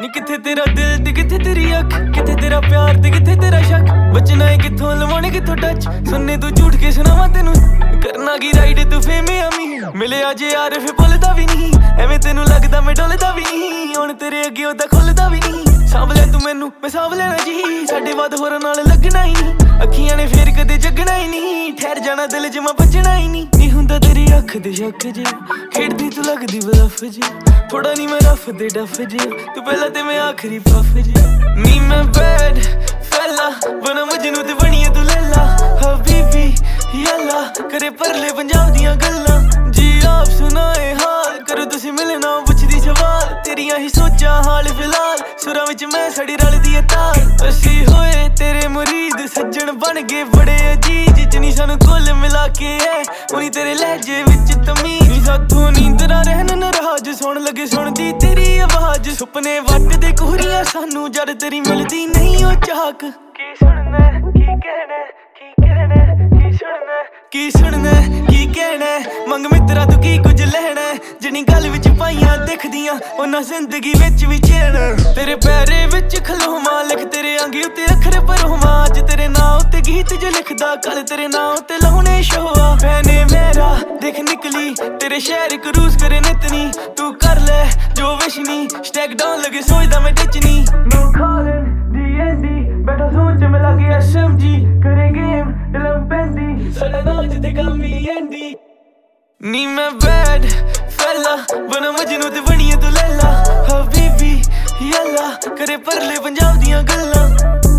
ਨੀ ਕਿੱਥੇ ਤੇਰਾ ਦਿਲ ਤੇ ਕਿੱਥੇ ਤੇਰੀ ਅੱਖ, ਕਿੱਥੇ ਤੇਰਾ ਪਿਆਰ ਤੇ ਕਿੱਥੇ ਤੇਰਾ ਸ਼ੱਕ। ਬਚਣਾ ਏ ਕਿੱਥੋਂ ਲਵਾਉਣੇ ਕਿੱਥੋਂ ਟੱਚ, ਸੁਣਨੇ ਤੂੰ ਝੂਠ ਕੇ ਸੁਣਾਵਾਂ ਤੈਨੂੰ। ਕਰਨਾ ਕੀ ਰਾਈਡ ਤੂੰ ਫੇਮੇ ਆਮੀ, ਮਿਲਿਆ ਜੇ ਯਾਰ ਫੇ ਭੁੱਲਦਾ ਵੀ ਨਹੀਂ। ਐਵੇਂ ਤੈਨੂੰ ਲੱਗਦਾ ਮੈਂ ਡੋਲਦਾ ਵੀ ਨਹੀਂ, ਹੁਣ ਤੇਰੇ ਅੱਗੇ ਉਹਦਾ ਖੁੱਲਦਾ ਵੀ ਨਹੀਂ। ਸਾਂਭ ਲੈ ਤੂੰ ਮੈਨੂੰ ਮੈਂ ਸਾਂਭ ਲੈਣਾ ਜੀ, ਸਾਡੇ ਬਾਅਦ ਹੋਰਾਂ ਨਾਲ ਲੱਗਣਾ ਹੀ ਨਹੀਂ। ਅੱਖੀਆਂ ਨੇ ਫੇਰ ਕਦੇ ਜਗਣਾ ਹੀ ਨਹੀਂ, ਠਹਿਰ ਜਾਣਾ ਦਿਲ ਚ ਮੈਂ ਬਚਣਾ ਹੀ ਨਹੀਂ। ਨਹੀਂ ਹੁੰਦਾ ਤੇਰੀ ਅੱਖ ਦੇ ਸ਼ੱਕ ਜੇ, ਖੇਡਦੀ ਤੂੰ ਲੱਗਦੀ ਬਲਫ ਜੇ। ਥੋੜਾ ਨਹੀਂ ਮੈਂ ਰਫ ਦੇ ਡਫ ਜੇ, ਤੂੰ ਪਹਿਲਾਂ ਤੇ ਮੈਂ ਆਖਰੀ ਪਫ ਜੇ। ਨੀ ਮੈਂ ਬੈਡ ਫੈਲਾ ਬਣਾ ਮਜਨੂ ਤੇ ਬਣੀਏ ਤੂੰ ਲੈਲਾ। ਹਬੀਬੀ ਯਾਲਾ ਕਰੇ ਪਰਲੇ ਪੰਜਾਬ ਦੀਆਂ ਗੱਲਾਂ, ਜੀ ਆਪ ਸੁਣਾਏ ਹਾਲ ਕਰੋ ਤੁਸੀਂ ਮਿਲਣਾ ਪੁੱਛਦੀ ਸਵਾਲ। ਤੇਰੀਆਂ ਹੀ ਸੋਚਾਂ ਹਾਲ ਫਿਲਹਾਲ, ਸੁਰਾਂ ਵਿੱਚ ਮੈਂ ਸੜੀ ਰਲਦੀ ਏ ਤਾਲ। ਅਸੀਂ ਹੋਏ ਤੇਰੇ ਮੁਰੀਦ ਸੱਜਣ ਬਣ ਗਏ ਬੜੇ ਅਜੀਜ਼, ਜਿਨੀ ਸਾਨੂੰ ਕੁੱਲ ਮਿਲਾ ਕੇ ਐ ਉਨੀ ਤੇਰੇ ਲਹਿਜੇ ਵਿੱਚ ਤਮੀਜ਼। ਨੀ ਸਾਥੋਂ ਨੀਂਦਰਾਂ ਰਹਿਣ ਨਾਰਾਜ਼, ਸੁਣ ਲੱਗੇ ਸੁਣਦੀ ਤੇਰੀ ਆਵਾਜ਼। ਸੁਪਨੇ ਵੱਟਦੇ ਕੋਹਰੀਆਂ ਸਾਨੂੰ ਜਦ ਤੇਰੀ ਮਿਲਦੀ ਨਹੀਂ ਉਹ ਚਾਕ। ਕੀ ਸੁਣਨਾ ਕੀ ਕਹਿਣਾ ਕੀ ਕਹਿਣਾ ਕੀ ਸੁਣਨਾ ਕੀ ਸੁਣਨਾ ਕੀ ਕਹਿਣਾ, ਮੰਗ ਮਿੱਤਰਾ ਤੂੰ ਕੀ ਕੁਝ ਲੈਣਾ। ਜਿਨੀ ਗੱਲ ਵਿੱਚ ਪਾਈਆਂ ਦਿਖਦੀਆਂ ਉਹਨਾਂ ਜ਼ਿੰਦਗੀ ਵਿੱਚ ਵੀ ਚੈਨ। ਤੇਰੇ ਪੈਰੇ ਵਿੱਚ ਖਲੋਵਾਂ ਲਿਖ ਤੇਰੇ ਅੰਗੀ ਉੱਤੇ ਅੱਖਰ ਭਰੋਵਾਂ। ਅੱਜ ਤੇਰੇ ਨਾਂ ਉੱਤੇ ਗੀਤ ਜੋ ਲਿਖਦਾ, ਕੱਲ ਤੇਰੇ ਨਾਂ ਉੱਤੇ ਲਾਉਣੇ ਸ਼ੋਆ। ਭੈਣੇ ਮੇਰਾ ਦੇਖ ਨਿਕਲੀ ਤੇਰੇ ਸ਼ਹਿਰ ਕਰੂਜ਼ ਕਰੇ ਨਿਤਨੀ। ਤੂੰ ਕਰ ਲੈ ਜੋ ਵਿਸ਼ਨੀ ਸਟੈਕ ਡਾਊਨ ਲਗੇ ਸੋਚਦਾ ਮੈਂ ਟਿਚਨੀ। ਨੂੰ ਕਾਲਨ ਡੀ ਬੈਠਾ ਸੋਚ ਮੈਂ ਲੱਗੇ SMG ਕਰੇ ਗੇਮ ਦਿਲਮ ਪੈਂਦੀ ਸਾਡਾ ਨਾਂ ਜਿੱਥੇ ਕੰਮ ਹੀ ਐਂਦੀ। ਨੀ ਮੈਂ ਬੈਡ ਫੈਲਾ ਬਣਾ ਮਜਨੂ ਤੇ ਬਣੀਏ ਤੂੰ ਲੈਲਾ। ਹਬੀਬੀ ਯਾਲਾ ਕਰੇ ਪਰਲੇ ਪੰਜਾਬ ਦੀਆਂ ਗੱਲਾਂ।